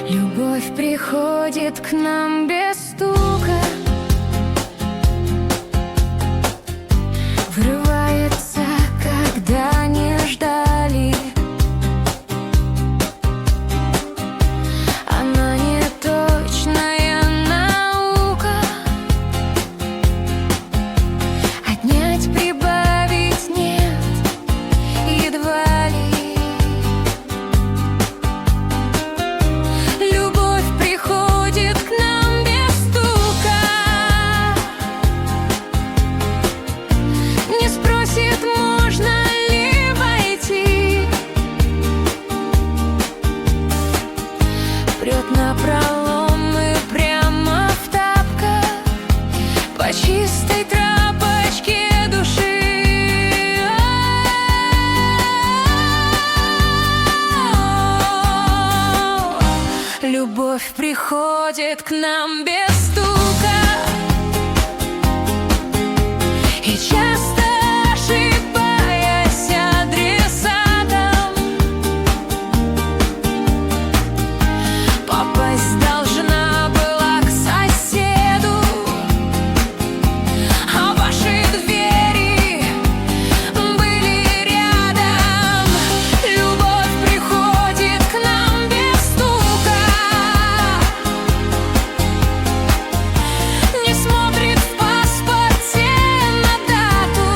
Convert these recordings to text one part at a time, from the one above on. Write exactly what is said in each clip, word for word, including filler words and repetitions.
Любовь приходит к нам без стука, врывается, когда не ждали. Она не точная наука, отнять, прибавить нет, едва ли. Прет напролом и прямо в тапках по чистой тропочке души. Любовь приходит к нам без стука и часто ошибаясь адресатом. Попасть должна была к соседу, а ваши двери были рядом. Любовь приходит к нам без стука, не смотрит в паспорте на дату,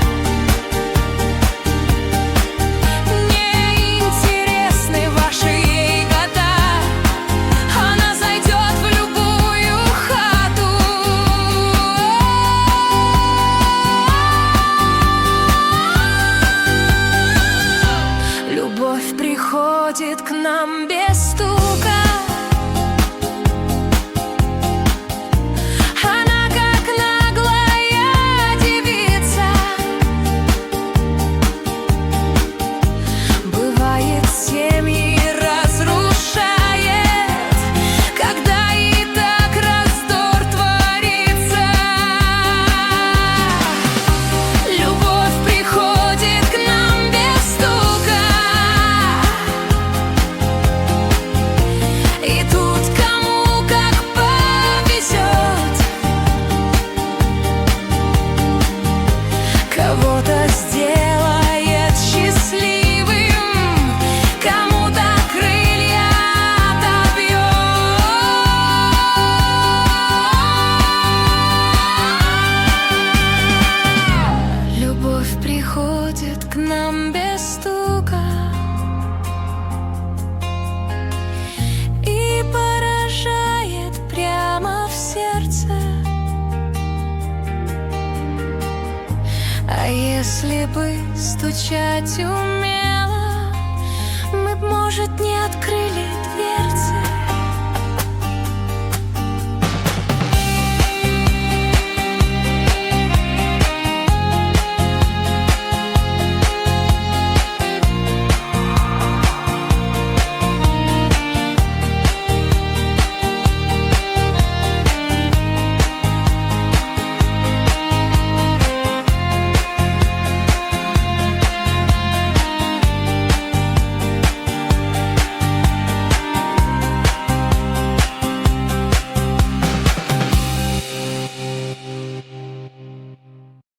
не интересны ваши ей года. Она зайдет в любую хату. Любовь приходит к нам без стука. Она как наглая девица, бывает, семьи разрушает, когда и так раздор творится. Любовь приходит к нам без стука, и тут кому как повезет. Кого-то сделает счастливым, кому-то крылья отобьет. Любовь приходит к нам без стука и поражает прямо в сердце. А если бы стучать уметь,